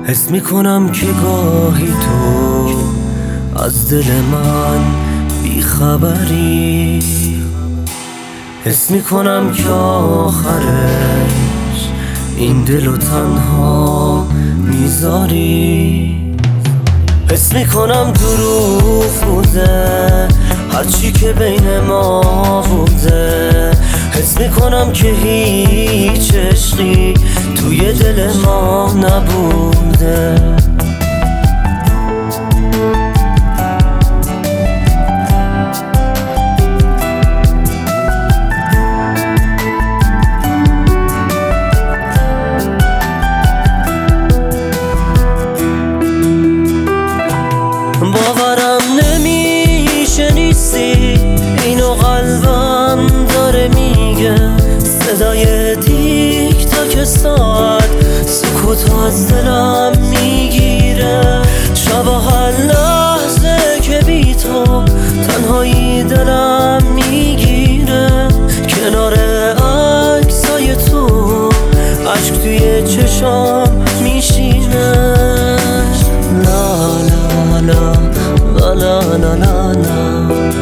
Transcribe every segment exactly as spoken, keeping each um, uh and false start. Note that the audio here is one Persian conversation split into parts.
حس میکنم که گاهی تو از دل من بیخبری، حس میکنم که آخرش این دلو تنها میذاری. حس میکنم دروغ بوده هرچی که بین ما بوده، حس میکنم که هیچ عشقی توی دل ما نبوده. باورم نمیشه نیستی، اینو قلبم داره میگه. صدای تیک تاک ساعت سکوت از دلم میگیره. شب هر لحظه که بی تو تنهایی دلم میگیره. کنار عکسای تو عشق توی چشام میشینه. لا لا لا لا لا لا لا.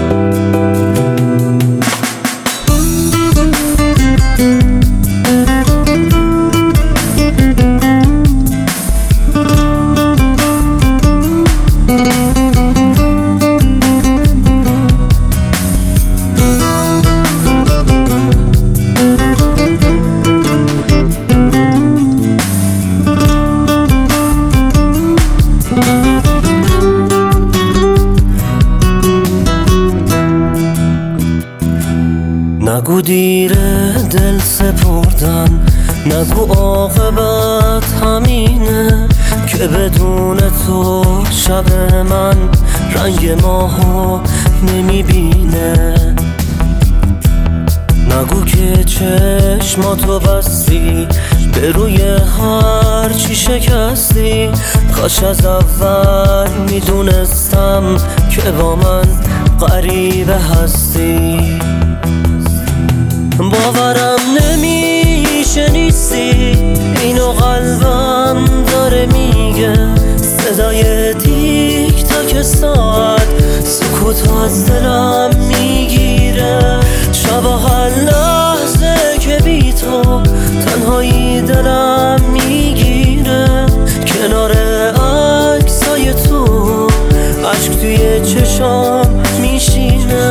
نگو دیر دل سپردن، نگو عاقبت همینه که بدون تو شب من رنگ ماهو نمیبینه. نگو که چشماتو بستی به روی هر چی شکستی. کاش از اول میدونستم که با من غریبه هستی. باورم نمیشه نیستی، اینو قلبم داره میگه. صدای تیک تاک ساعت سکوت از دلم میگیره. شب هر لحظه که بی تو تنهایی دلم میگیره. کنار عکسای تو عشق توی چشام میشینه.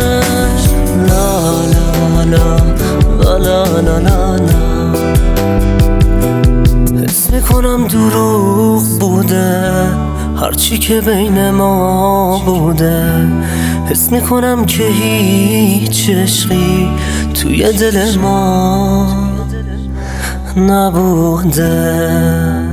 لا لا لا لا لا لا لا. حس میکنم دروغ بوده هرچی که بین ما بوده، حس میکنم که هیچ عشقی توی دل ما نبوده.